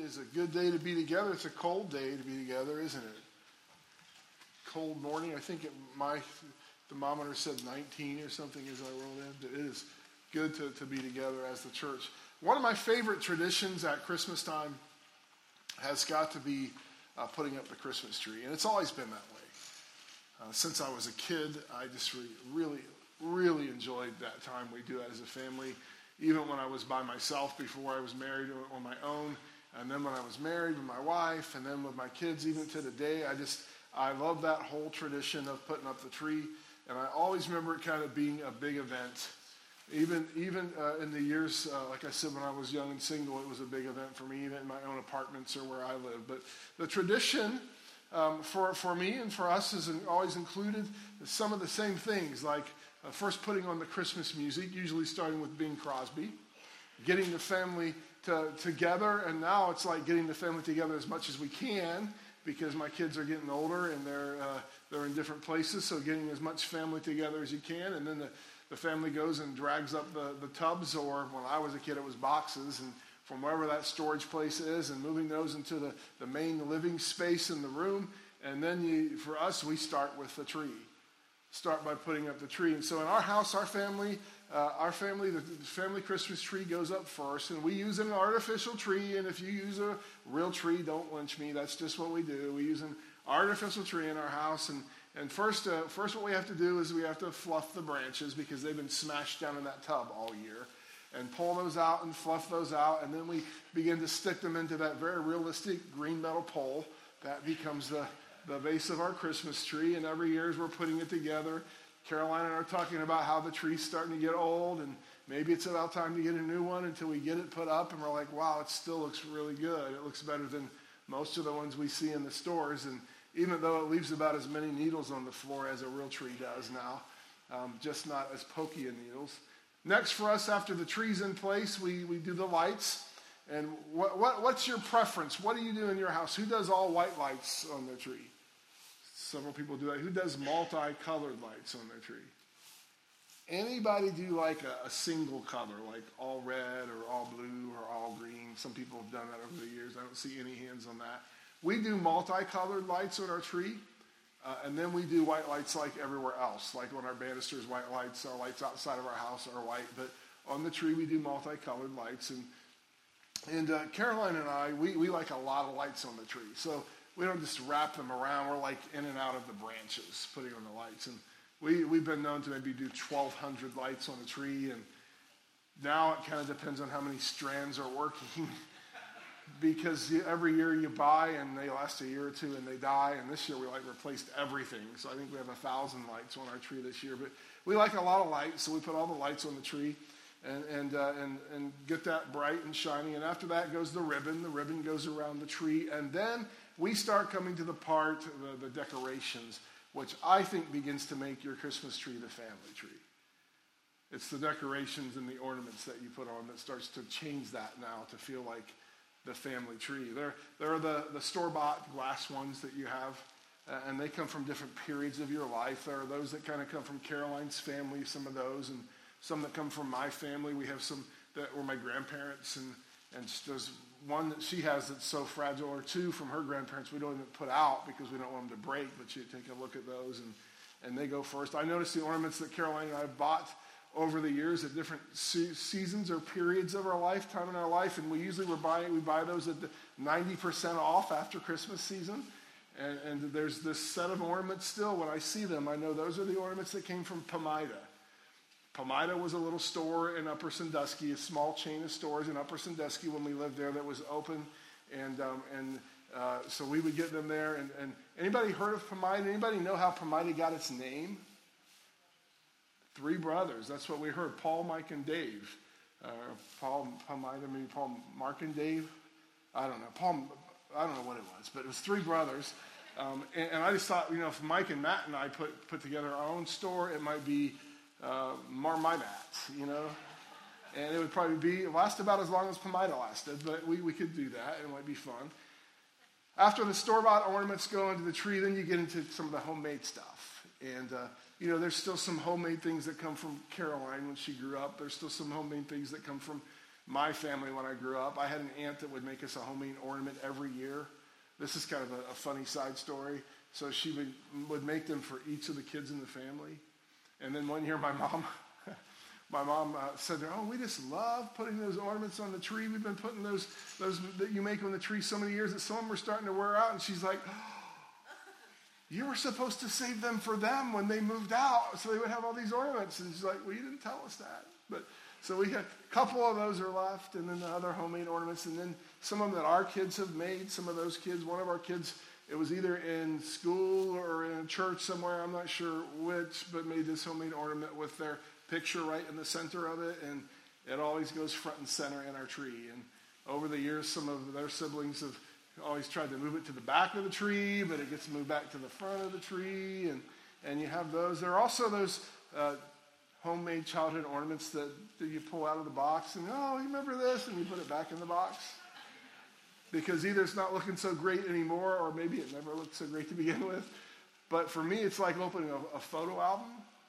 is a good day to be together. It's a cold day to be together, isn't it? Cold morning. I think my thermometer said 19 or something as I rolled in. It is good to be together as the church. One of my favorite traditions at Christmas time has got to be putting up the Christmas tree. And it's always been that way. Since I was a kid, I just really enjoyed that time we do as a family. Even when I was by myself before I was married on my own, and then when I was married with my wife, and then with my kids, even to today, I love that whole tradition of putting up the tree. And I always remember it kind of being a big event. Even in the years, like I said, when I was young and single, it was a big event for me, even in my own apartments or where I live. But the tradition for me and for us has always included some of the same things, like first putting on the Christmas music, usually starting with Bing Crosby, getting the family together, and now it's like getting the family together as much as we can because my kids are getting older and they're in different places, so getting as much family together as you can, and then the family goes and drags up the tubs, or when I was a kid it was boxes, and from wherever that storage place is, and moving those into the main living space in the room, and then for us, we start with the tree. Start by putting up the tree. And so in our house, the family Christmas tree goes up first, and we use an artificial tree, and if you use a real tree, don't lynch me, that's just what we do. We use an artificial tree in our house, and first what we have to do is we have to fluff the branches because they've been smashed down in that tub all year, and pull those out and fluff those out, and then we begin to stick them into that very realistic green metal pole. That becomes the base of our Christmas tree, and every year as we're putting it together, Caroline and I are talking about how the tree's starting to get old, and maybe it's about time to get a new one until we get it put up, and we're like, wow, it still looks really good. It looks better than most of the ones we see in the stores, and even though it leaves about as many needles on the floor as a real tree does now, just not as pokey a needles. Next for us, after the tree's in place, we do the lights. And what's your preference? What do you do in your house? Who does all white lights on their tree? Several people do that. Who does multicolored lights on their tree? Anybody do like a single color, like all red or all blue or all green? Some people have done that over the years. I don't see any hands on that. We do multicolored lights on our tree, and then we do white lights like everywhere else. Like on our banisters, white lights. Our lights outside of our house are white, but on the tree we do multicolored lights. And Caroline and I, we like a lot of lights on the tree. So we don't just wrap them around. We're like in and out of the branches, putting on the lights. And we've been known to maybe do 1,200 lights on the tree. And now it kind of depends on how many strands are working. Because every year you buy and they last a year or two and they die. And this year we replaced everything. So I think we have 1,000 lights on our tree this year. But we like a lot of lights, so we put all the lights on the tree. And get that bright and shiny. And after that goes the ribbon. The ribbon goes around the tree. And then we start coming to the part, the decorations, which I think begins to make your Christmas tree the family tree. It's the decorations and the ornaments that you put on that starts to change that now to feel like the family tree. There are the store-bought glass ones that you have, and they come from different periods of your life. There are those that kind of come from Caroline's family, some of those, and some that come from my family. We have some that were my grandparents, and there's one that she has that's so fragile, or two from her grandparents we don't even put out because we don't want them to break, but you take a look at those, and they go first. I noticed the ornaments that Caroline and I bought over the years at different seasons or periods of our lifetime in our life, and we buy those at the 90% off after Christmas season. And there's this set of ornaments still. When I see them, I know those are the ornaments that came from Pomida. Pomida was a little store in Upper Sandusky, a small chain of stores in Upper Sandusky when we lived there that was open. So we would get them there. And anybody heard of Pomida? Anybody know how Pomida got its name? Three brothers. That's what we heard. Paul, Mike, and Dave. Pomida, maybe Paul, Mark, and Dave. I don't know. I don't know what it was, but it was three brothers. And I just thought, if Mike and Matt and I put together our own store, it might be more my Matt's, and it would probably last about as long as Pomida lasted, but we could do that. It might be fun. After the store-bought ornaments go into the tree, then you get into some of the homemade stuff. And, there's still some homemade things that come from Caroline when she grew up. There's still some homemade things that come from my family when I grew up. I had an aunt that would make us a homemade ornament every year. This is kind of a funny side story. So she would make them for each of the kids in the family. And then one year my mom said, oh, we just love putting those ornaments on the tree. We've been putting those that you make on the tree so many years that some of them are starting to wear out. And she's like, you were supposed to save them for them when they moved out so they would have all these ornaments. And she's like, well, you didn't tell us that. But so we had a couple of those are left, and then the other homemade ornaments, and then some of them that our kids have made. Some of those kids, one of our kids, it was either in school or in a church somewhere, I'm not sure which, but made this homemade ornament with their picture right in the center of it, and it always goes front and center in our tree. And over the years, some of their siblings have always tried to move it to the back of the tree, but it gets moved back to the front of the tree, and you have those. There are also those homemade childhood ornaments that you pull out of the box, and, oh, you remember this? And you put it back in the box. Because either it's not looking so great anymore, or maybe it never looked so great to begin with. But for me, it's like opening a photo album.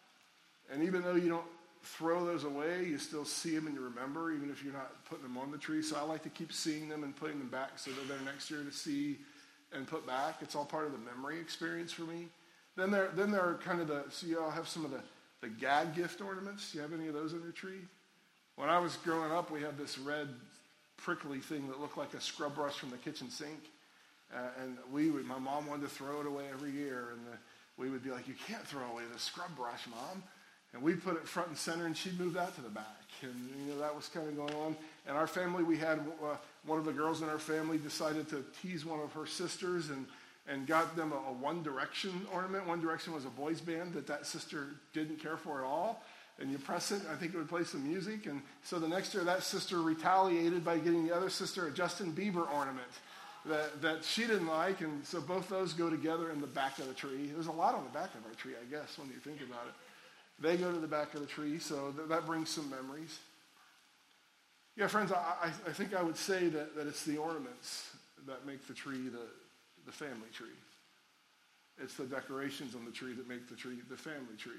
And even though you don't throw those away, you still see them and you remember, even if you're not putting them on the tree. So I like to keep seeing them and putting them back so they're there next year to see and put back. It's all part of the memory experience for me. Then there are kind of so you all have some of the gag gift ornaments. Do you have any of those on your tree? When I was growing up, we had this red prickly thing that looked like a scrub brush from the kitchen sink. And my mom wanted to throw it away every year. And we would be like, you can't throw away the scrub brush, Mom. And we'd put it front and center, and she'd move that to the back. And, that was kind of going on. And our family, we had one of the girls in our family decided to tease one of her sisters and got them a One Direction ornament. One Direction was a boys band that sister didn't care for at all. And you press it, I think it would play some music. And so the next year, that sister retaliated by getting the other sister a Justin Bieber ornament that she didn't like. And so both those go together in the back of the tree. There's a lot on the back of our tree, I guess, when you think about it. They go to the back of the tree, so that brings some memories. Yeah, friends, I think I would say that it's the ornaments that make the tree the family tree. It's the decorations on the tree that make the tree the family tree.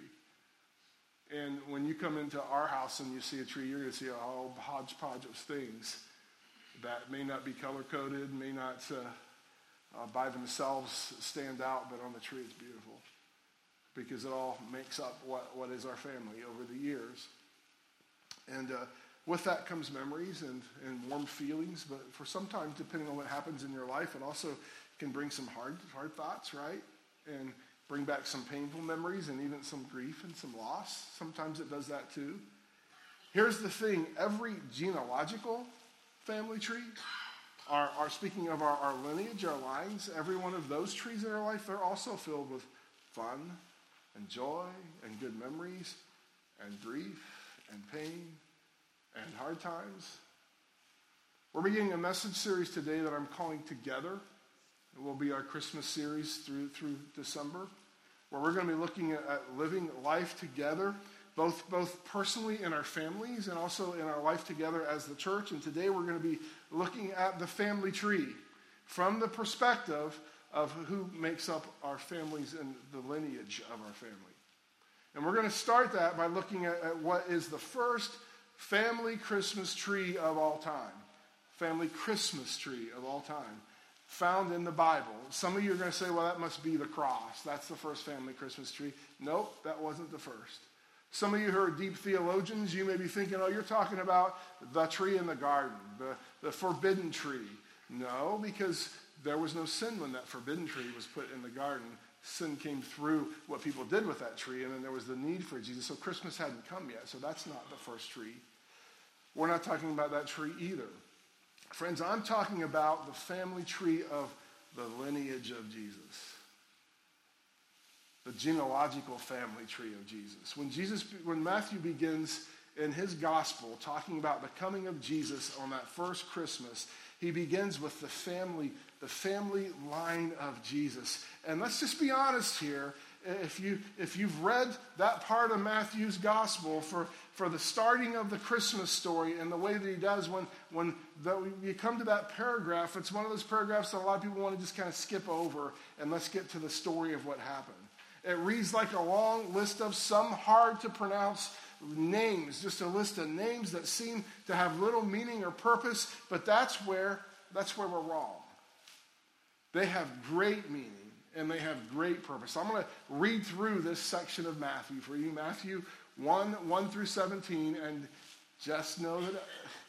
And when you come into our house and you see a tree, you're going to see a whole hodgepodge of things that may not be color-coded, may not by themselves stand out, but on the tree it's beautiful because it all makes up what is our family over the years. And with that comes memories and warm feelings, but for sometimes, depending on what happens in your life, it also can bring some hard thoughts, right? And bring back some painful memories and even some grief and some loss. Sometimes it does that too. Here's the thing. Every genealogical family tree, speaking of our lineage, our lines, every one of those trees in our life, they're also filled with fun and joy and good memories and grief and pain and hard times. We're beginning a message series today that I'm calling Together. It will be our Christmas series through December, where we're going to be looking at living life together, both personally in our families and also in our life together as the church. And today we're going to be looking at the family tree from the perspective of who makes up our families and the lineage of our family. And we're going to start that by looking at what is the first family Christmas tree of all time. Family Christmas tree of all time. Found in the Bible. Some of you are going to say, well, that must be the cross. That's the first family Christmas tree. Nope, that wasn't the first. Some of you who are deep theologians, you may be thinking, oh, you're talking about the tree in the garden, the forbidden tree. No, because there was no sin when that forbidden tree was put in the garden. Sin came through what people did with that tree, and then there was the need for Jesus. So Christmas hadn't come yet, so that's not the first tree. We're not talking about that tree either. Friends, I'm talking about the family tree of the lineage of Jesus. The genealogical family tree of Jesus. When Matthew begins in his gospel talking about the coming of Jesus on that first Christmas, he begins with the family line of Jesus. And let's just be honest here. If you've read that part of Matthew's gospel for the starting of the Christmas story and the way that he does when you come to that paragraph, it's one of those paragraphs that a lot of people want to just kind of skip over and let's get to the story of what happened. It reads like a long list of some hard to pronounce names, just a list of names that seem to have little meaning or purpose, but that's where we're wrong. They have great meaning and they have great purpose. I'm going to read through this section of Matthew for you, Matthew 1 through 17, and just know that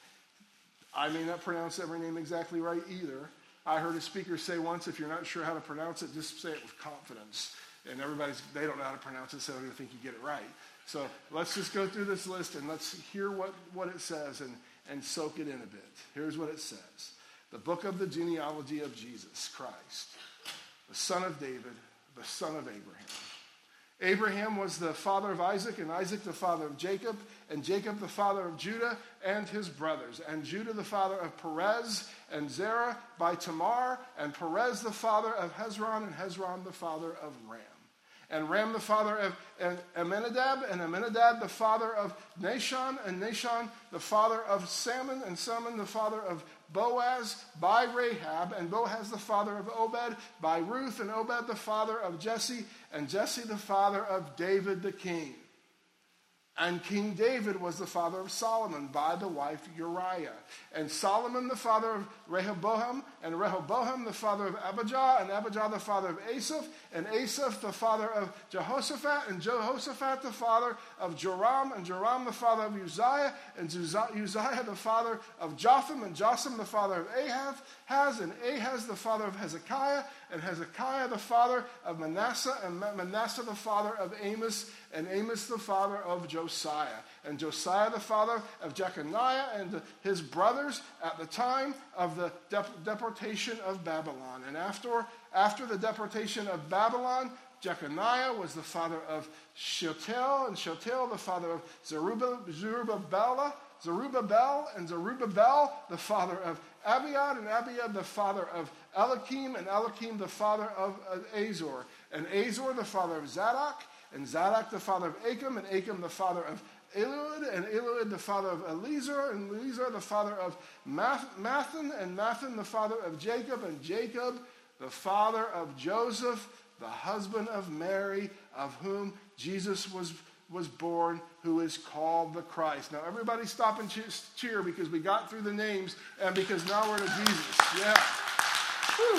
I may not pronounce every name exactly right either. I heard a speaker say once, if you're not sure how to pronounce it, just say it with confidence. And they don't know how to pronounce it, so they're going to think you get it right. So let's just go through this list and let's hear what it says and soak it in a bit. Here's what it says. The book of the genealogy of Jesus Christ, the son of David, the son of Abraham. Abraham was the father of Isaac, and Isaac the father of Jacob, and Jacob the father of Judah and his brothers, and Judah the father of Perez and Zerah by Tamar, and Perez the father of Hezron, and Hezron the father of Ram. And Ram the father of Amminadab, and Amminadab the father of Nahshon, and Nahshon the father of Salmon, and Salmon the father of Boaz by Rahab, and Boaz the father of Obed by Ruth, and Obed the father of Jesse, and Jesse the father of David the king. And King David was the father of Solomon by the wife Uriah. And Solomon the father of Rehoboam, and Rehoboam the father of Abijah, and Abijah the father of Asaph, and Asaph the father of Jehoshaphat, and Jehoshaphat the father of Joram, and Joram the father of Uzziah, and Uzziah the father of Jotham, and Jotham the father of Ahaz, and Ahaz the father of Hezekiah, and Hezekiah the father of Manasseh, and Manasseh the father of Amos, and Amos the father of Josiah, and Josiah the father of Jeconiah and his brothers at the time of the deportation of Babylon. And after the deportation of Babylon, Jeconiah was the father of Shealtiel, and Shealtiel the father of Zerubbabel, and Zerubbabel the father of Abiad, and Abiad the father of Eliakim, and Eliakim the father of Azor, and Azor the father of Zadok, and Zadok the father of Achim, and Achim the father of Eliud, and Eliud the father of Eleazar, and Eleazar the father of Mathan, and Mathan the father of Jacob, and Jacob the father of Joseph, the husband of Mary, of whom Jesus was born, who is called the Christ. Now everybody stop and cheer because we got through the names and because now we're to Jesus. Yeah. Whew.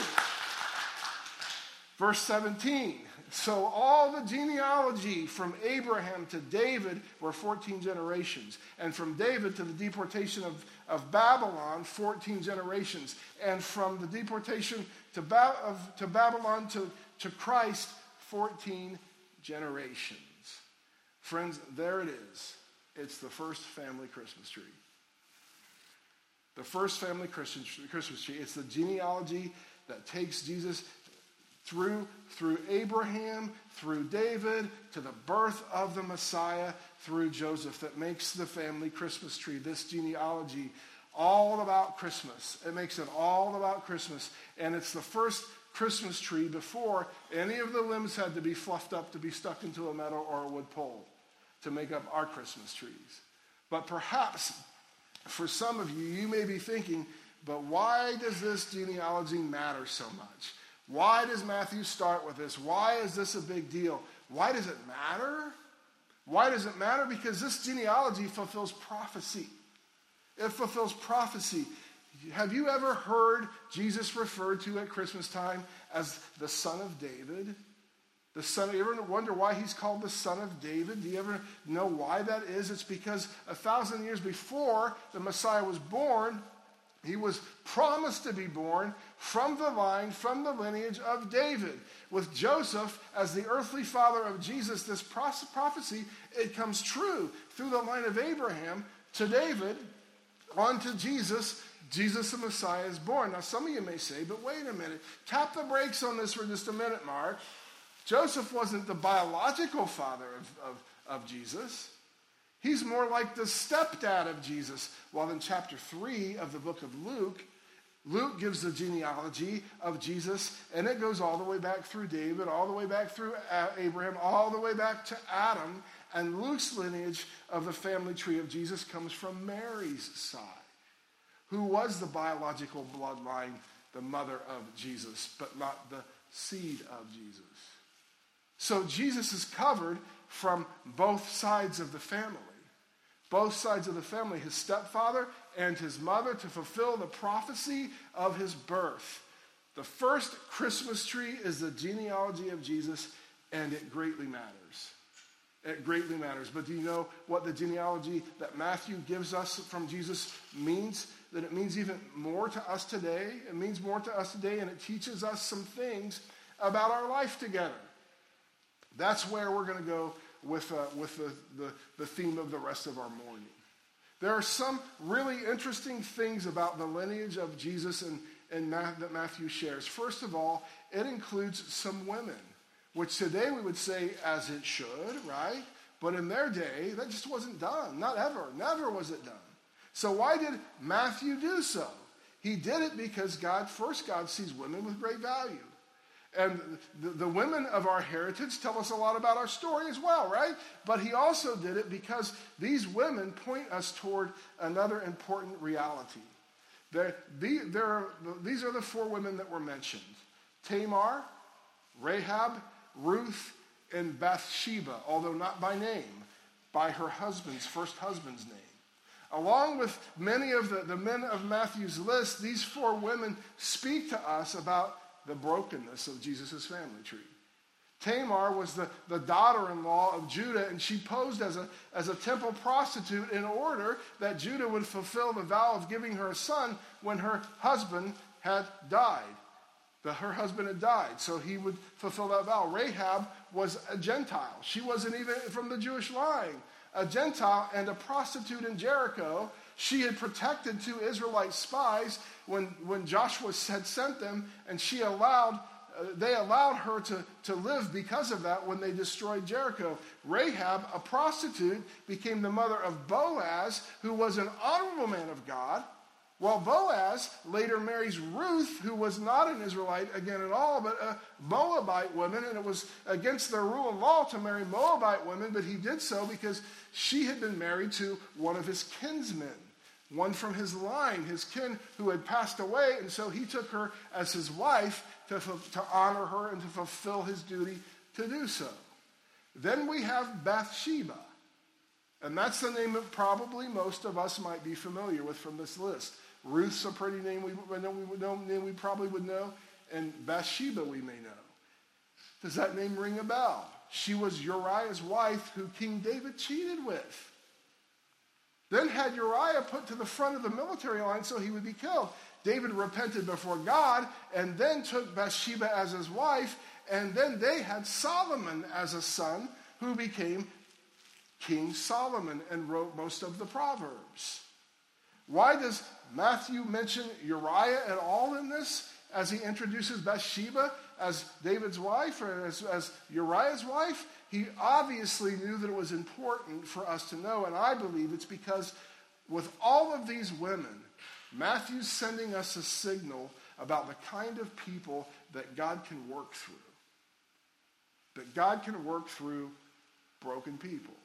Verse 17. So all the genealogy from Abraham to David were 14 generations. And from David to the deportation of Babylon, 14 generations. And from the deportation to Babylon to Christ, 14 generations. Friends, there it is. It's the first family Christmas tree. The first family Christmas tree. It's the genealogy that takes Jesus through Abraham, through David, to the birth of the Messiah, through Joseph, that makes the family Christmas tree. This genealogy, all about Christmas. It makes it all about Christmas. And it's the first Christmas tree before any of the limbs had to be fluffed up to be stuck into a metal or a wood pole to make up our Christmas trees. But perhaps for some of you, you may be thinking, but why does this genealogy matter so much? Why does Matthew start with this? Why is this a big deal? Why does it matter? Why does it matter? Because this genealogy fulfills prophecy. It fulfills prophecy. Have you ever heard Jesus referred to at Christmas time as the Son of David? You ever wonder why he's called the Son of David? Do you ever know why that is? It's because 1,000 years before the Messiah was born, he was promised to be born from the line, from the lineage of David. With Joseph as the earthly father of Jesus, this prophecy, it comes true through the line of Abraham to David, on to Jesus. Jesus the Messiah is born. Now some of you may say, but wait a minute. Tap the brakes on this for just a minute, Mark. Joseph wasn't the biological father of Jesus. He's more like the stepdad of Jesus. Well, in chapter 3 of the book of Luke, Luke gives the genealogy of Jesus, and it goes all the way back through David, all the way back through Abraham, all the way back to Adam. And Luke's lineage of the family tree of Jesus comes from Mary's side, who was the biological bloodline, the mother of Jesus, but not the seed of Jesus. So Jesus is covered from both sides of the family. both sides of the family, his stepfather and his mother, to fulfill the prophecy of his birth. The first Christmas tree is the genealogy of Jesus, and it greatly matters. It greatly matters. But do you know what the genealogy that Matthew gives us from Jesus means? That it means even more to us today. It means more to us today, and it teaches us some things about our life together. That's where we're going to go with the theme of the rest of our morning. There are some really interesting things about the lineage of Jesus that Matthew shares. First of all, it includes some women, which today we would say as it should, right? But in their day, that just wasn't done. Not ever. Never was it done. So why did Matthew do so? He did it because God sees women with great value. And the women of our heritage tell us a lot about our story as well, right? But he also did it because these women point us toward another important reality. These are the four women that were mentioned: Tamar, Rahab, Ruth, and Bathsheba, although not by name, by her first husband's name. Along with many of the men of Matthew's list, these four women speak to us about the brokenness of Jesus' family tree. Tamar was the daughter-in-law of Judah, and she posed as a temple prostitute in order that Judah would fulfill the vow of giving her a son when her husband had died. Her husband had died, so he would fulfill that vow. Rahab was a Gentile. She wasn't even from the Jewish line. A Gentile and a prostitute in Jericho. She had protected two Israelite spies when Joshua had sent them, and they allowed her to live because of that when they destroyed Jericho. Rahab, a prostitute, became the mother of Boaz, who was an honorable man of God. Well, Boaz later marries Ruth, who was not an Israelite again at all, but a Moabite woman, and it was against their rule and law to marry Moabite women, but he did so because she had been married to one of his kinsmen, one from his line, his kin who had passed away, and so he took her as his wife to honor her and to fulfill his duty to do so. Then we have Bathsheba, and that's the name that probably most of us might be familiar with from this list. Ruth's a pretty name we probably would know, and Bathsheba we may know. Does that name ring a bell? She was Uriah's wife who King David cheated with. Then had Uriah put to the front of the military line so he would be killed. David repented before God and then took Bathsheba as his wife, and then they had Solomon as a son who became King Solomon and wrote most of the Proverbs. Why does Matthew mention Uriah at all in this as he introduces Bathsheba as David's wife or as Uriah's wife? He obviously knew that it was important for us to know, and I believe it's because with all of these women, Matthew's sending us a signal about the kind of people that God can work through. That God can work through broken people.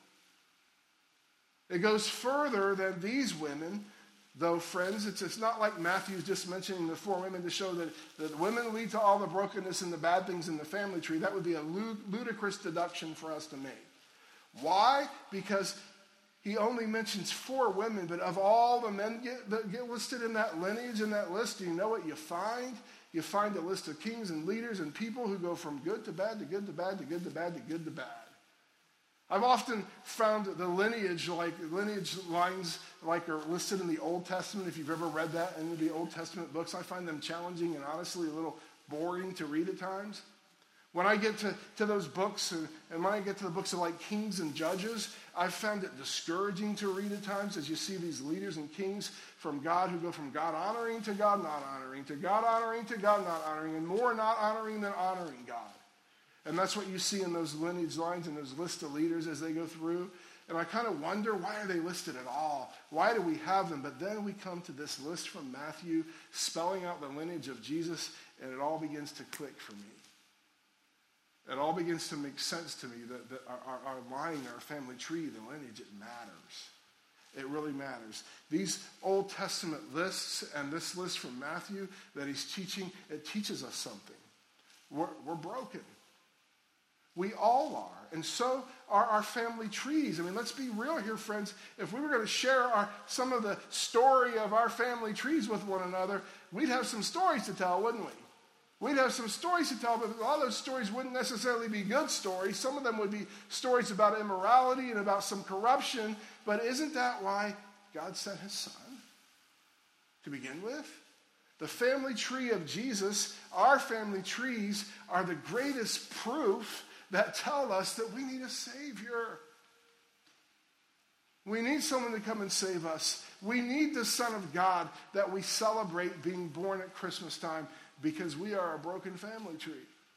It goes further than these women, though, friends. It's not like Matthew's just mentioning the four women to show that women lead to all the brokenness and the bad things in the family tree. That would be a ludicrous deduction for us to make. Why? Because he only mentions four women, but of all the men that get listed in that lineage, in that list, do you know what you find? You find a list of kings and leaders and people who go from good to bad to good to bad to good to bad to good to bad. I've often found the lineage lines like are listed in the Old Testament. If you've ever read that in the Old Testament books, I find them challenging and honestly a little boring to read at times. When I get to those books, and when I get to the books of like Kings and Judges, I've found it discouraging to read at times as you see these leaders and kings from God who go from God honoring to God not honoring, to God honoring to God not honoring, and more not honoring than honoring God. And that's what you see in those lineage lines and those lists of leaders as they go through. And I kind of wonder, why are they listed at all? Why do we have them? But then we come to this list from Matthew spelling out the lineage of Jesus, and it all begins to click for me. It all begins to make sense to me that our line, our family tree, the lineage, it matters. It really matters. These Old Testament lists and this list from Matthew that he's teaching, it teaches us something. We're broken. We all are. And so are our family trees. I mean, let's be real here, friends. If we were going to share some of the story of our family trees with one another, we'd have some stories to tell, wouldn't we? We'd have some stories to tell, but a lot of those stories wouldn't necessarily be good stories. Some of them would be stories about immorality and about some corruption. But isn't that why God sent his son to begin with? The family tree of Jesus, our family trees, are the greatest proof that tell us that we need a Savior. We need someone to come and save us. We need the Son of God that we celebrate being born at Christmas time, because we are a broken family tree.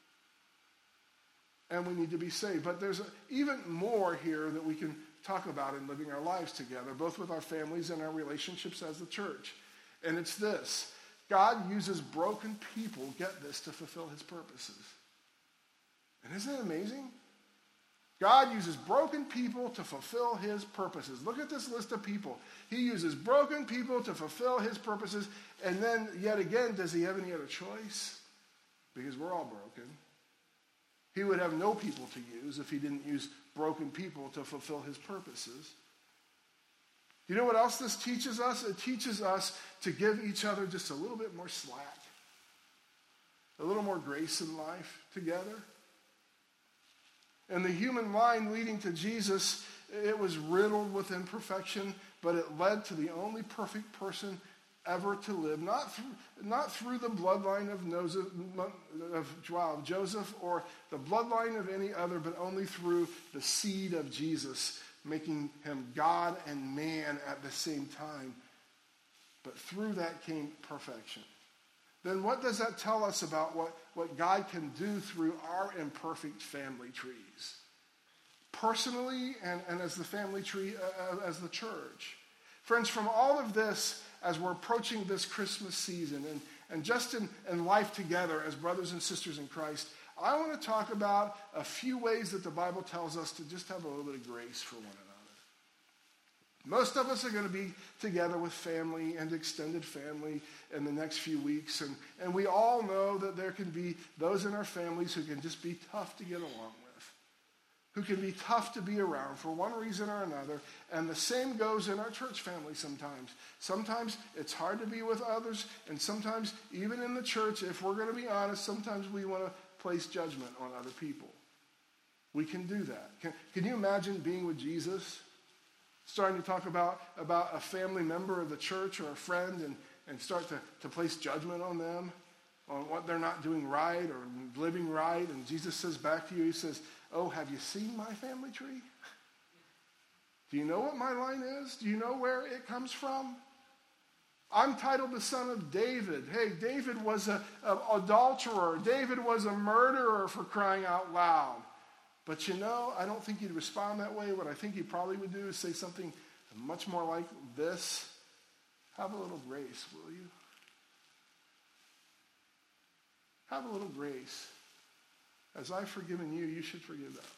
And we need to be saved. But there's even more here that we can talk about in living our lives together, both with our families and our relationships as the church. And it's this: God uses broken people, get this, to fulfill his purposes. And isn't it amazing? God uses broken people to fulfill his purposes. Look at this list of people. He uses broken people to fulfill his purposes. And then, yet again, does he have any other choice? Because we're all broken. He would have no people to use if he didn't use broken people to fulfill his purposes. You know what else this teaches us? It teaches us to give each other just a little bit more slack. A little more grace in life together. And the human line leading to Jesus, it was riddled with imperfection, but it led to the only perfect person ever to live. Not through the bloodline of Joseph or the bloodline of any other, but only through the seed of Jesus, making him God and man at the same time. But through that came perfection. Then what does that tell us about what God can do through our imperfect family trees? Personally and as the family tree, as the church. Friends, from all of this, as we're approaching this Christmas season and just in life together as brothers and sisters in Christ, I want to talk about a few ways that the Bible tells us to just have a little bit of grace for one another. Most of us are going to be together with family and extended family in the next few weeks. And we all know that there can be those in our families who can just be tough to get along with, who can be tough to be around for one reason or another. And the same goes in our church family sometimes. Sometimes it's hard to be with others. And sometimes, even in the church, if we're going to be honest, sometimes we want to place judgment on other people. We can do that. Can you imagine being with Jesus? Starting to talk about a family member of the church or a friend and start to place judgment on them, on what they're not doing right or living right. And Jesus says back to you, he says, "Oh, have you seen my family tree? Do you know what my line is? Do you know where it comes from? I'm titled the son of David. Hey, David was an adulterer. David was a murderer, for crying out loud. But you know, I don't think he'd respond that way. What I think he probably would do is say something much more like this: have a little grace, will you? Have a little grace. As I've forgiven you, you should forgive them.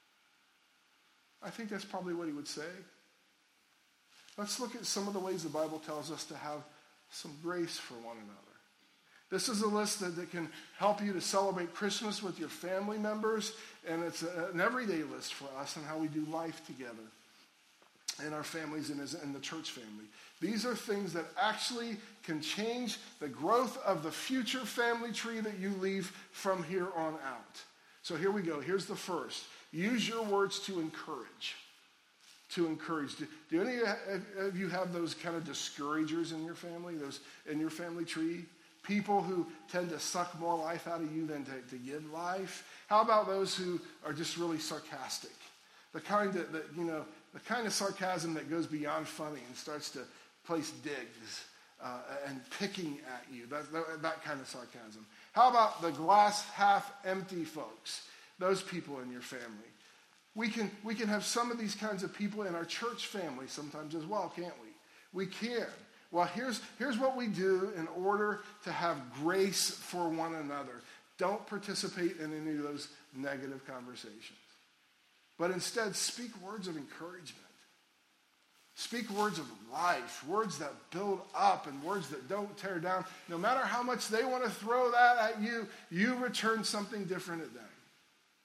I think that's probably what he would say. Let's look at some of the ways the Bible tells us to have some grace for one another. This is a list that can help you to celebrate Christmas with your family members, and it's an everyday list for us on how we do life together in our families and in the church family. These are things that actually can change the growth of the future family tree that you leave from here on out. So here we go. Here's the first. Use your words to encourage. To encourage. Do any of you have those kind of discouragers in your family, those in your family tree? People who tend to suck more life out of you than to give life? How about those who are just really sarcastic? The kind the kind of sarcasm that goes beyond funny and starts to place digs and picking at you. That kind of sarcasm. How about the glass half empty folks? Those people in your family. We can have some of these kinds of people in our church family sometimes as well, can't we? We can. Well, here's what we do in order to have grace for one another. Don't participate in any of those negative conversations. But instead, speak words of encouragement. Speak words of life, words that build up and words that don't tear down. No matter how much they want to throw that at you, you return something different at them.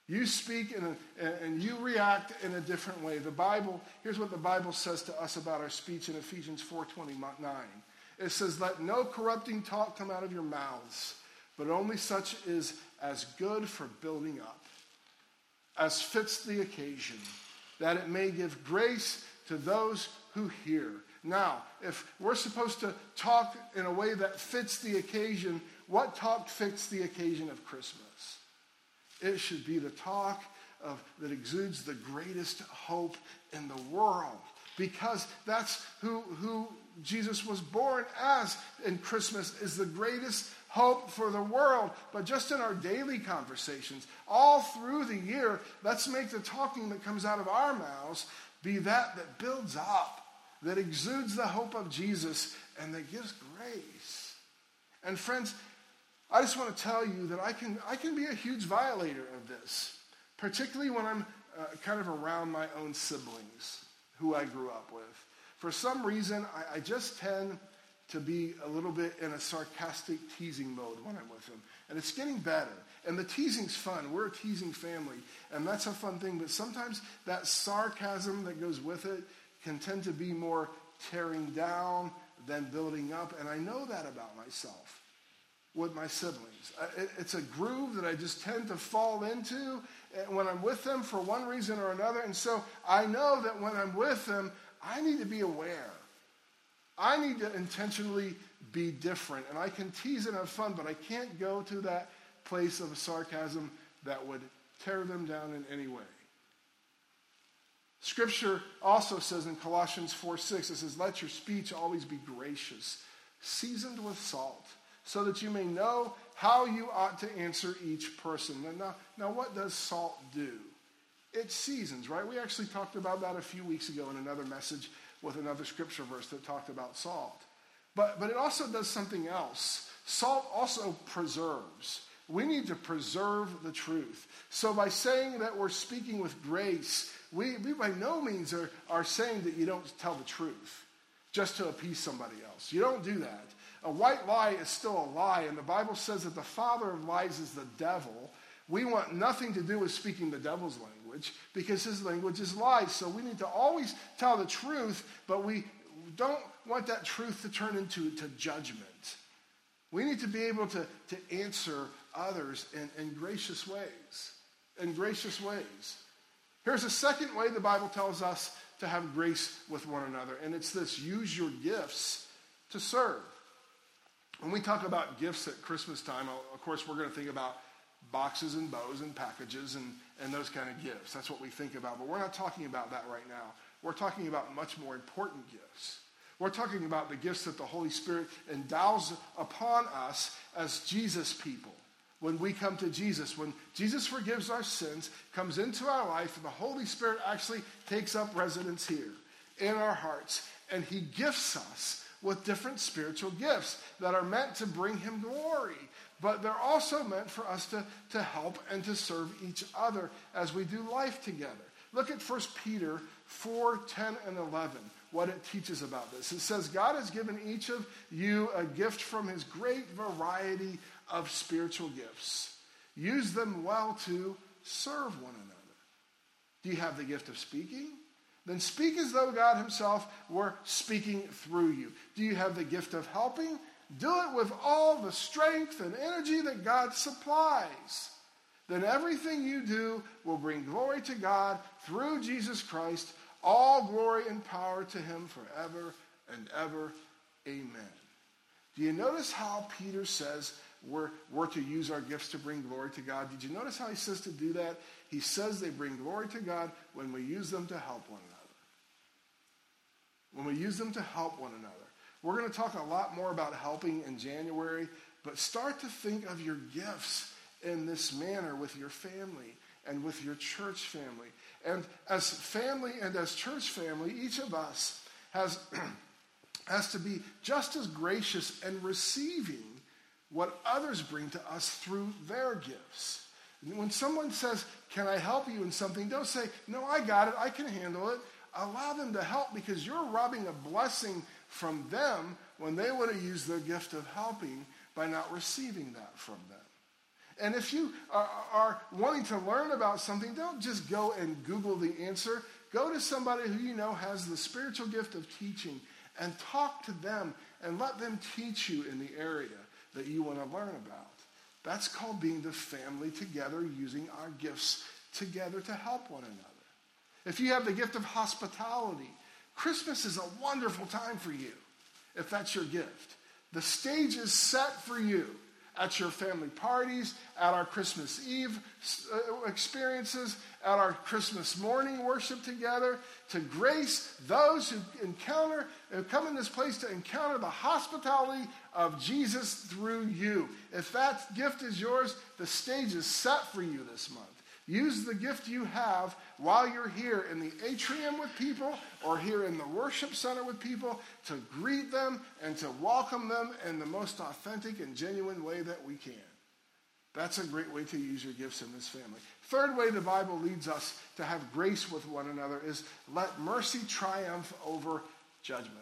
You speak and you react in a different way. The Bible, here's what the Bible says to us about our speech in Ephesians 4:29. It says, let no corrupting talk come out of your mouths, but only such is as good for building up, as fits the occasion, that it may give grace to those who hear. Now, if we're supposed to talk in a way that fits the occasion, what talk fits the occasion of Christmas? It should be the talk that exudes the greatest hope in the world, because that's who Jesus was born as. And Christmas is the greatest hope for the world. But just in our daily conversations, all through the year, let's make the talking that comes out of our mouths be that builds up, that exudes the hope of Jesus, and that gives grace. And friends, I just want to tell you that I can be a huge violator of this, particularly when I'm kind of around my own siblings who I grew up with. For some reason, I just tend to be a little bit in a sarcastic teasing mode when I'm with them. And it's getting better. And the teasing's fun. We're a teasing family. And that's a fun thing. But sometimes that sarcasm that goes with it can tend to be more tearing down than building up. And I know that about myself with my siblings. It's a groove that I just tend to fall into when I'm with them for one reason or another. And so I know that when I'm with them, I need to be aware. I need to intentionally be different. And I can tease and have fun, but I can't go to that place of sarcasm that would tear them down in any way. Scripture also says in Colossians 4:6, it says, let your speech always be gracious, seasoned with salt, so that you may know how you ought to answer each person. Now what does salt do? It seasons, right? We actually talked about that a few weeks ago in another message with another scripture verse that talked about salt. But it also does something else. Salt also preserves. We need to preserve the truth. So by saying that we're speaking with grace, we by no means are saying that you don't tell the truth just to appease somebody else. You don't do that. A white lie is still a lie, and the Bible says that the father of lies is the devil. We want nothing to do with speaking the devil's language because his language is lies. So we need to always tell the truth, but we don't want that truth to turn into judgment. We need to be able to answer others in gracious ways. In gracious ways. Here's a second way the Bible tells us to have grace with one another, and it's this: use your gifts to serve. When we talk about gifts at Christmas time, of course, we're going to think about boxes and bows and packages and those kind of gifts. That's what we think about. But we're not talking about that right now. We're talking about much more important gifts. We're talking about the gifts that the Holy Spirit endows upon us as Jesus people. When we come to Jesus, when Jesus forgives our sins, comes into our life, and the Holy Spirit actually takes up residence here in our hearts, and he gifts us with different spiritual gifts that are meant to bring him glory. But they're also meant for us to help and to serve each other as we do life together. Look at 1 Peter 4:10 and 11, what it teaches about this. It says, God has given each of you a gift from his great variety of spiritual gifts. Use them well to serve one another. Do you have the gift of speaking? Then speak as though God himself were speaking through you. Do you have the gift of helping? Do it with all the strength and energy that God supplies. Then everything you do will bring glory to God through Jesus Christ. All glory and power to him forever and ever. Amen. Do you notice how Peter says we're to use our gifts to bring glory to God? Did you notice how he says to do that? He says they bring glory to God when we use them to help one another. When we use them to help one another. We're going to talk a lot more about helping in January, but start to think of your gifts in this manner with your family and with your church family. And as family and as church family, each of us has to be just as gracious in receiving what others bring to us through their gifts. When someone says, can I help you in something? Don't say, no, I got it, I can handle it. Allow them to help, because you're robbing a blessing from them when they would have used their gift of helping by not receiving that from them. And if you are wanting to learn about something, don't just go and Google the answer. Go to somebody who you know has the spiritual gift of teaching and talk to them and let them teach you in the area that you want to learn about. That's called being the family together, using our gifts together to help one another. If you have the gift of hospitality, Christmas is a wonderful time for you, if that's your gift. The stage is set for you at your family parties, at our Christmas Eve experiences, at our Christmas morning worship together, to grace those who come in this place to encounter the hospitality of Jesus through you. If that gift is yours, the stage is set for you this month. Use the gift you have while you're here in the atrium with people or here in the worship center with people to greet them and to welcome them in the most authentic and genuine way that we can. That's a great way to use your gifts in this family. Third way the Bible leads us to have grace with one another is let mercy triumph over judgment.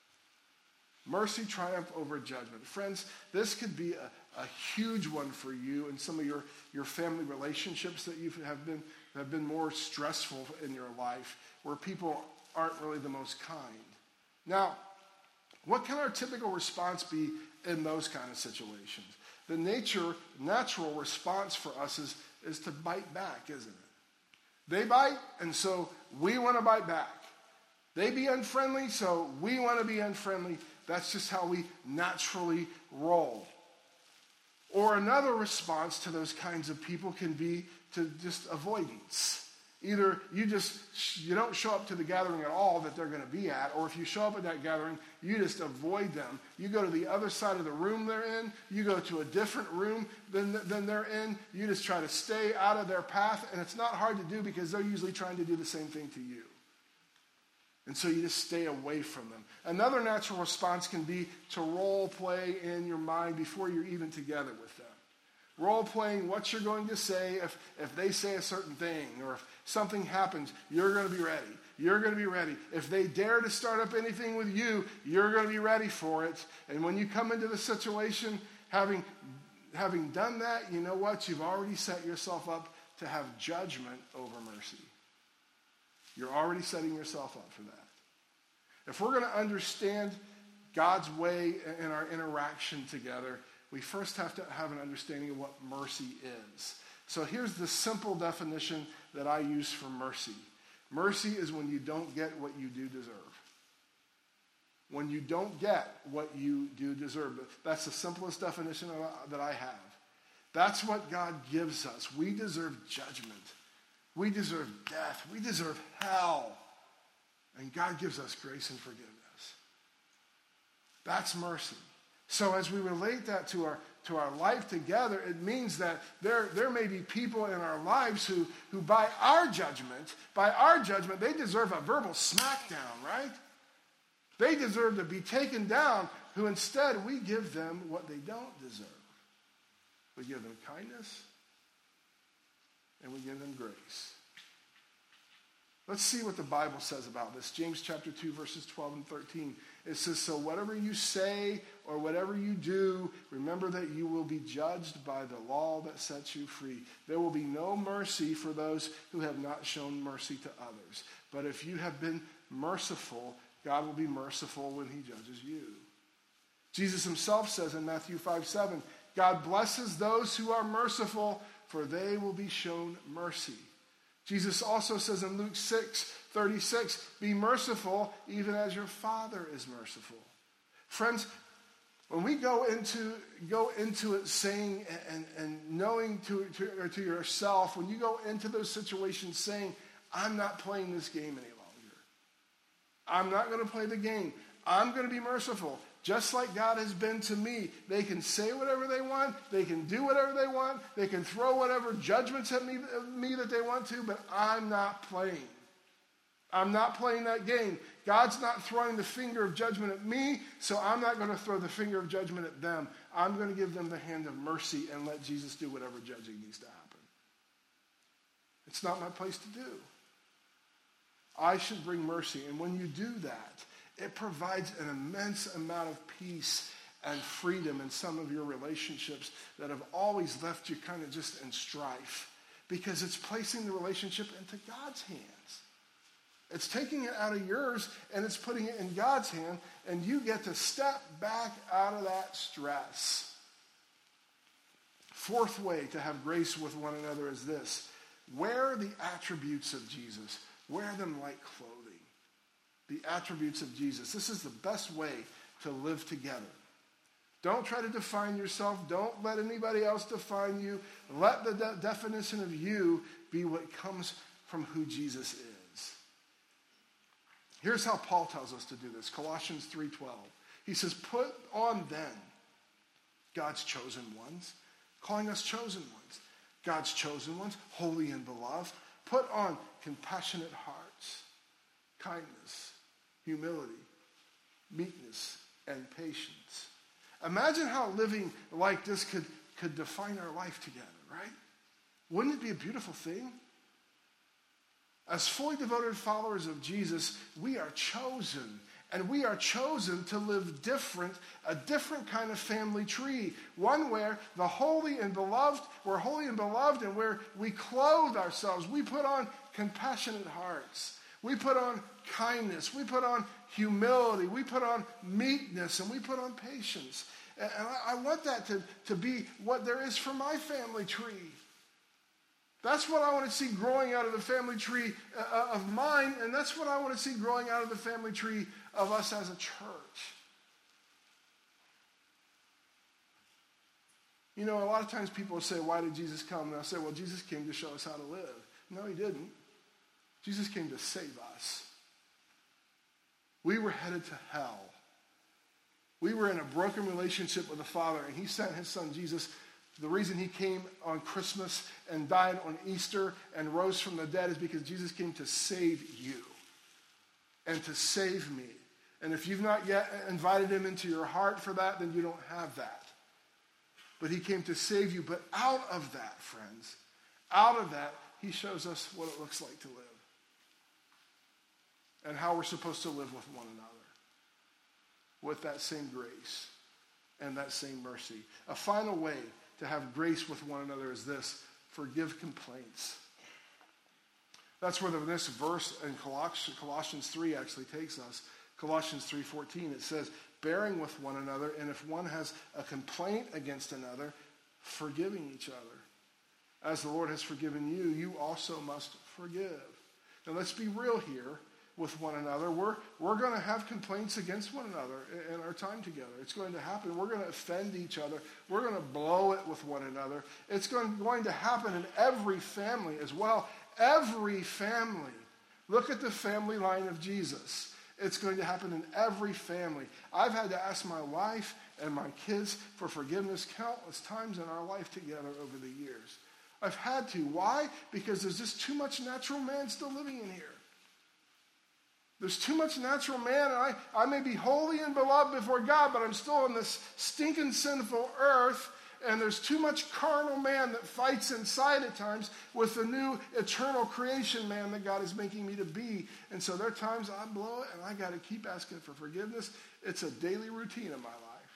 Mercy triumph over judgment. Friends, this could be a huge one for you and some of your family relationships that have been more stressful in your life, where people aren't really the most kind. Now, what can our typical response be in those kind of situations? The natural response for us is to bite back, isn't it? They bite, and so we want to bite back. They be unfriendly, so we want to be unfriendly. That's just how we naturally roll. Or another response to those kinds of people can be to just avoidance. Either you don't show up to the gathering at all that they're going to be at, or if you show up at that gathering, you just avoid them. You go to the other side of the room they're in. You go to a different room than they're in. You just try to stay out of their path, and it's not hard to do because they're usually trying to do the same thing to you. And so you just stay away from them. Another natural response can be to role play in your mind before you're even together with them. Role playing what you're going to say if they say a certain thing, or if something happens, you're going to be ready. You're going to be ready. If they dare to start up anything with you, you're going to be ready for it. And when you come into the situation, having done that, you know what? You've already set yourself up to have judgment over mercy. You're already setting yourself up for that. If we're going to understand God's way in our interaction together, we first have to have an understanding of what mercy is. So here's the simple definition that I use for mercy. Mercy is when you don't get what you do deserve. When you don't get what you do deserve. That's the simplest definition that I have. That's what God gives us. We deserve judgment. We deserve death. We deserve hell. And God gives us grace and forgiveness. That's mercy. So as we relate that to our life together, it means that there may be people in our lives who by our judgment, they deserve a verbal smackdown, right? They deserve to be taken down, who instead we give them what they don't deserve. We give them kindness, and we give them grace. Let's see what the Bible says about this. James chapter 2, verses 12 and 13. It says, so whatever you say or whatever you do, remember that you will be judged by the law that sets you free. There will be no mercy for those who have not shown mercy to others. But if you have been merciful, God will be merciful when he judges you. Jesus himself says in Matthew 5:7, God blesses those who are merciful, for they will be shown mercy. Jesus also says in Luke 6:36, be merciful even as your Father is merciful. Friends, when we go into it saying and knowing to yourself, when you go into those situations saying, I'm not playing this game any longer. I'm not going to play the game. I'm going to be merciful. Just like God has been to me. They can say whatever they want. They can do whatever they want. They can throw whatever judgments at me that they want to, but I'm not playing. I'm not playing that game. God's not throwing the finger of judgment at me, so I'm not going to throw the finger of judgment at them. I'm going to give them the hand of mercy and let Jesus do whatever judging needs to happen. It's not my place to do. I should bring mercy, and when you do that, it provides an immense amount of peace and freedom in some of your relationships that have always left you kind of just in strife, because it's placing the relationship into God's hands. It's taking it out of yours and it's putting it in God's hand, and you get to step back out of that stress. Fourth way to have grace with one another is this: wear the attributes of Jesus. Wear them like clothing. The attributes of Jesus. This is the best way to live together. Don't try to define yourself. Don't let anybody else define you. Let the definition of you be what comes from who Jesus is. Here's how Paul tells us to do this. Colossians 3:12. He says, put on then God's chosen ones, calling us chosen ones. God's chosen ones, holy and beloved. Put on compassionate hearts, kindness, humility, meekness, and patience. Imagine how living like this could define our life together, right? Wouldn't it be a beautiful thing? As fully devoted followers of Jesus, we are chosen. And we are chosen to live different, a different kind of family tree. One where the holy and beloved, we're holy and beloved, and where we clothe ourselves. We put on compassionate hearts. We put on kindness. We put on humility. We put on meekness. And we put on patience. And I want that to be what there is for my family tree. That's what I want to see growing out of the family tree of mine, and that's what I want to see growing out of the family tree of us as a church. You know, a lot of times people will say, why did Jesus come? And I'll say, well, Jesus came to show us how to live. No, he didn't. Jesus came to save us. We were headed to hell. We were in a broken relationship with the Father, and he sent his son Jesus. The reason he came on Christmas and died on Easter and rose from the dead is because Jesus came to save you and to save me. And if you've not yet invited him into your heart for that, then you don't have that. But he came to save you. But out of that, friends, out of that, he shows us what it looks like to live and how we're supposed to live with one another with that same grace and that same mercy. A final way to have grace with one another is this: forgive complaints. That's where this verse in Colossians 3 actually takes us. Colossians 3:14, it says, bearing with one another, and if one has a complaint against another, forgiving each other. As the Lord has forgiven you, you also must forgive. Now let's be real here with one another. We're going to have complaints against one another in our time together. It's going to happen. We're going to offend each other. We're going to blow it with one another. It's going to happen in every family as well. Every family. Look at the family line of Jesus. It's going to happen in every family. I've had to ask my wife and my kids for forgiveness countless times in our life together over the years. I've had to. Why? Because there's just too much natural man still living in here. There's too much natural man, and I may be holy and beloved before God, but I'm still on this stinking sinful earth, and there's too much carnal man that fights inside at times with the new eternal creation man that God is making me to be. And so there are times I blow it, and I got to keep asking for forgiveness. It's a daily routine in my life.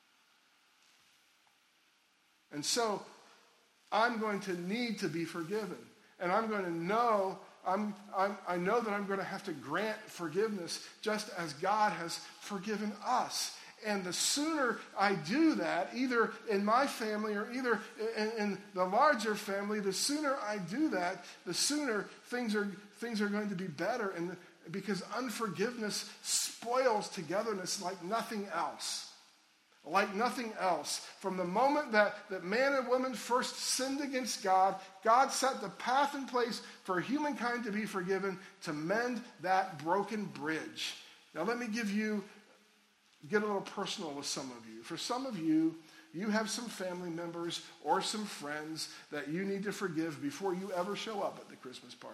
And so I'm going to need to be forgiven, and I'm going to know I know that I'm going to have to grant forgiveness just as God has forgiven us. And the sooner I do that, either in my family or either in the larger family, the sooner I do that, the sooner things are going to be better. And because unforgiveness spoils togetherness like nothing else. Like nothing else. From the moment that man and woman first sinned against God, God set the path in place for humankind to be forgiven, to mend that broken bridge. Now let me get a little personal with some of you. For some of you, you have some family members or some friends that you need to forgive before you ever show up at the Christmas party.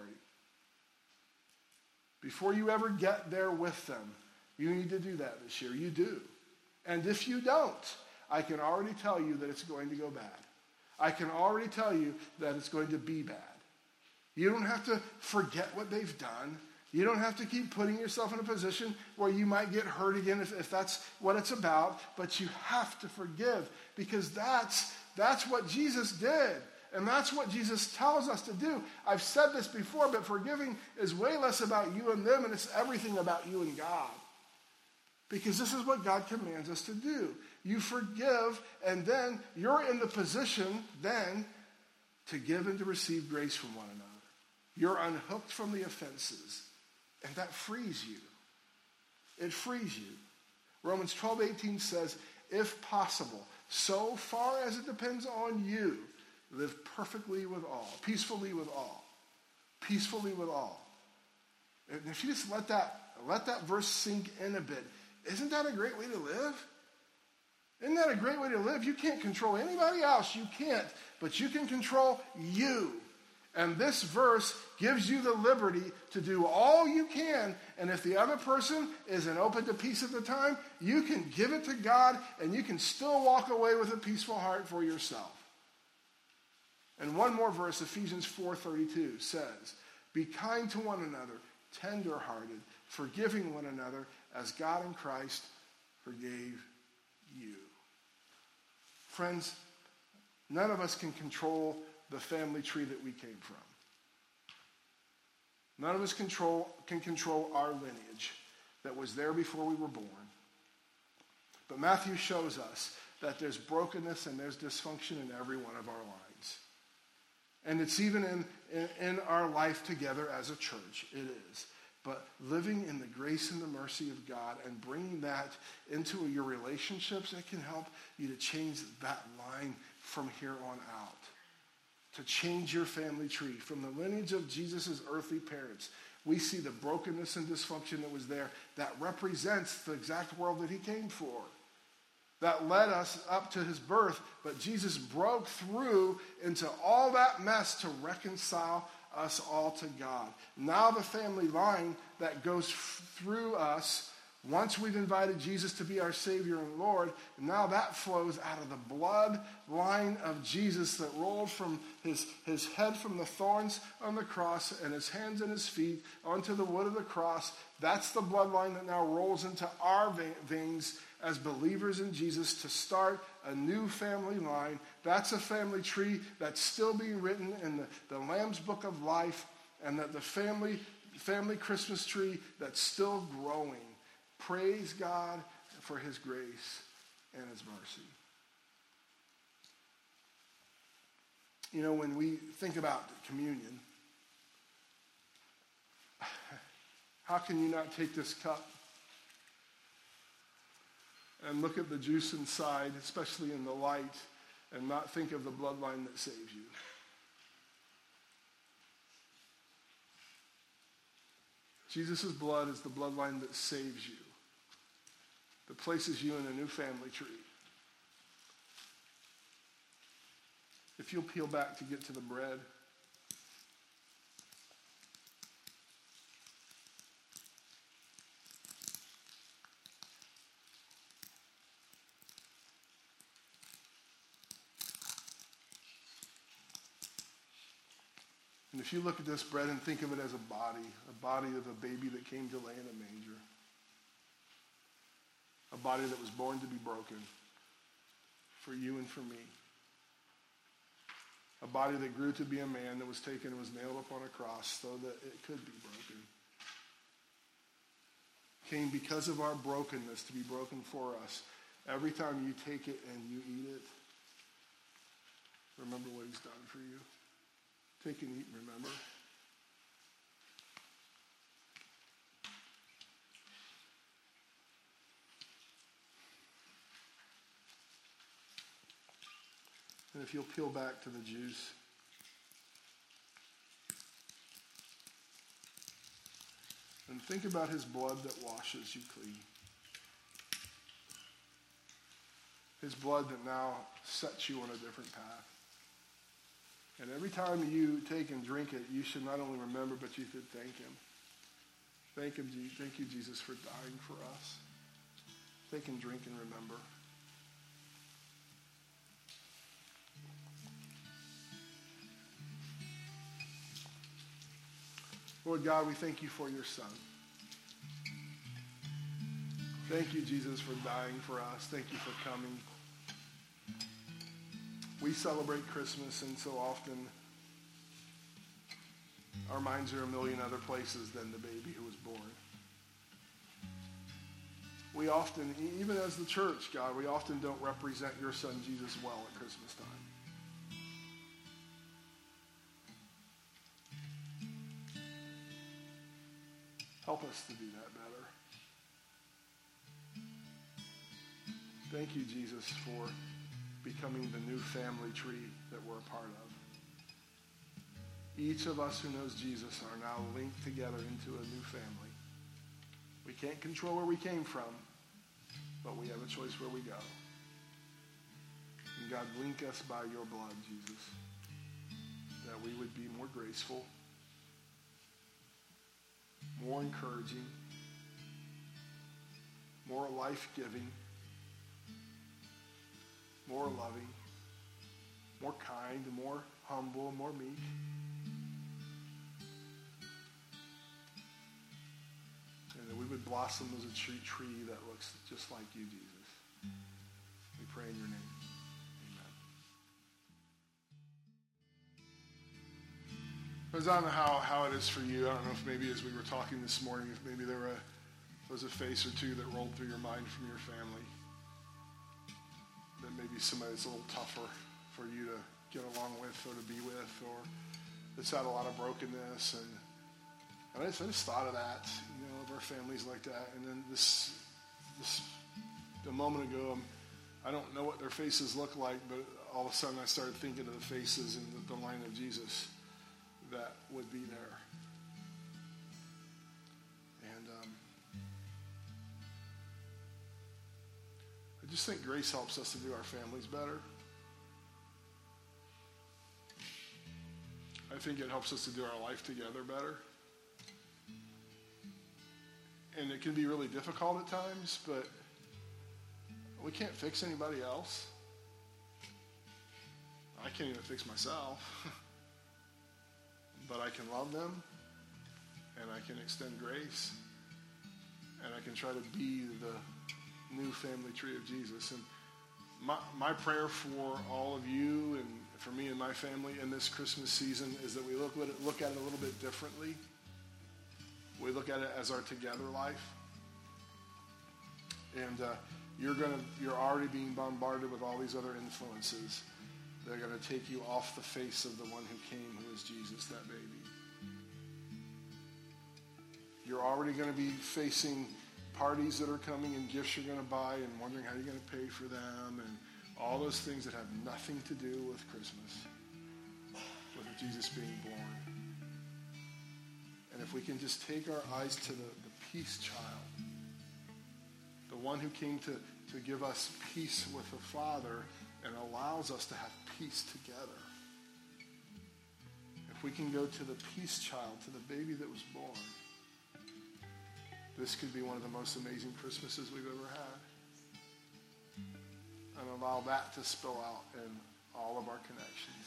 Before you ever get there with them, you need to do that this year. You do. And if you don't, I can already tell you that it's going to go bad. I can already tell you that it's going to be bad. You don't have to forget what they've done. You don't have to keep putting yourself in a position where you might get hurt again if that's what it's about, but you have to forgive because that's what Jesus did. And that's what Jesus tells us to do. I've said this before, but forgiving is way less about you and them, and it's everything about you and God. Because this is what God commands us to do. You forgive, and then you're in the position then to give and to receive grace from one another. You're unhooked from the offenses, and that frees you. It frees you. Romans 12:18 says, if possible, so far as it depends on you, live perfectly with all, peacefully with all. Peacefully with all. And if you just let that verse sink in a bit, isn't that a great way to live? Isn't that a great way to live? You can't control anybody else. You can't. But you can control you. And this verse gives you the liberty to do all you can. And if the other person isn't open to peace at the time, you can give it to God and you can still walk away with a peaceful heart for yourself. And one more verse, Ephesians 4:32 says, be kind to one another, tender-hearted, forgiving one another as God in Christ forgave you. Friends, none of us can control the family tree that we came from. None of us can control our lineage that was there before we were born. But Matthew shows us that there's brokenness and there's dysfunction in every one of our lives. And it's even in our life together as a church. It is. But living in the grace and the mercy of God and bringing that into your relationships, it can help you to change that line from here on out. To change your family tree. From the lineage of Jesus' earthly parents, we see the brokenness and dysfunction that was there that represents the exact world that he came for. That led us up to his birth, but Jesus broke through into all that mess to reconcile us all to God. Now the family line that goes through us, once we've invited Jesus to be our Savior and Lord, now that flows out of the blood line of Jesus that rolled from his head from the thorns on the cross and his hands and his feet onto the wood of the cross. That's the bloodline that now rolls into our veins as believers in Jesus to start a new family line. That's a family tree that's still being written in the Lamb's Book of Life, and that the family Christmas tree that's still growing. Praise God for his grace and his mercy. You know, when we think about communion, how can you not take this cup and look at the juice inside, especially in the light, and not think of the bloodline that saves you? Jesus' blood is the bloodline that saves you, that places you in a new family tree. If you'll peel back to get to the bread. And if you look at this bread and think of it as a body of a baby that came to lay in a manger, a body that was born to be broken for you and for me, a body that grew to be a man that was taken and was nailed up on a cross so that it could be broken, came because of our brokenness to be broken for us. Every time you take it and you eat it, remember what he's done for you. Take and eat and remember. And if you'll peel back to the juice, and think about his blood that washes you clean. His blood that now sets you on a different path. And every time you take and drink it, you should not only remember, but you should thank him. Thank you, Jesus, for dying for us. Take and drink and remember. Lord God, we thank you for your Son. Thank you, Jesus, for dying for us. Thank you for coming. We celebrate Christmas, and so often our minds are a million other places than the baby who was born. We often, even as the church, God, we often don't represent your Son Jesus well at Christmas time. Help us to do that better. Thank you, Jesus, for becoming the new family tree that we're a part of. Each of us who knows Jesus are now linked together into a new family. We can't control where we came from, but we have a choice where we go. And God, link us by your blood, Jesus, that we would be more graceful, more encouraging, more life-giving, more loving, more kind, more humble, more meek. And that we would blossom as a tree that looks just like you, Jesus. We pray in your name. I don't know how it is for you. I don't know if maybe as we were talking this morning, if maybe there was a face or two that rolled through your mind from your family. That maybe somebody that's a little tougher for you to get along with or to be with, or that's had a lot of brokenness. And I just thought of that, of our families like that. And then this a moment ago, I don't know what their faces look like, but all of a sudden I started thinking of the faces in the line of Jesus that would be there. And I just think grace helps us to do our families better. I think it helps us to do our life together better. And it can be really difficult at times, but we can't fix anybody else. I can't even fix myself. But I can love them, and I can extend grace, and I can try to be the new family tree of Jesus. And my prayer for all of you and for me and my family in this Christmas season is that we look at it a little bit differently. We look at it as our together life. And you're already being bombarded with all these other influences. They're going to take you off the face of the one who came, who is Jesus, that baby. You're already going to be facing parties that are coming and gifts you're going to buy and wondering how you're going to pay for them and all those things that have nothing to do with Christmas, with Jesus being born. And if we can just take our eyes to the peace child, the one who came to give us peace with the Father and allows us to have peace together. If we can go to the peace child, to the baby that was born, this could be one of the most amazing Christmases we've ever had. And allow that to spill out in all of our connections.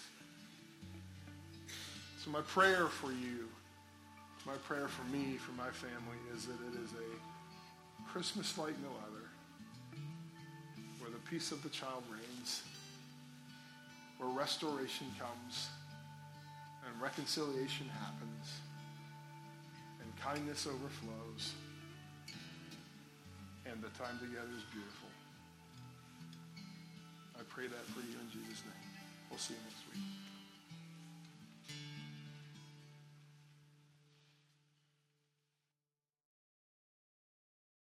So my prayer for you, my prayer for me, for my family, is that it is a Christmas like no other, where the peace of the child reigns, where restoration comes, and reconciliation happens, and kindness overflows, and the time together is beautiful. I pray that for you in Jesus' name. We'll see you next week.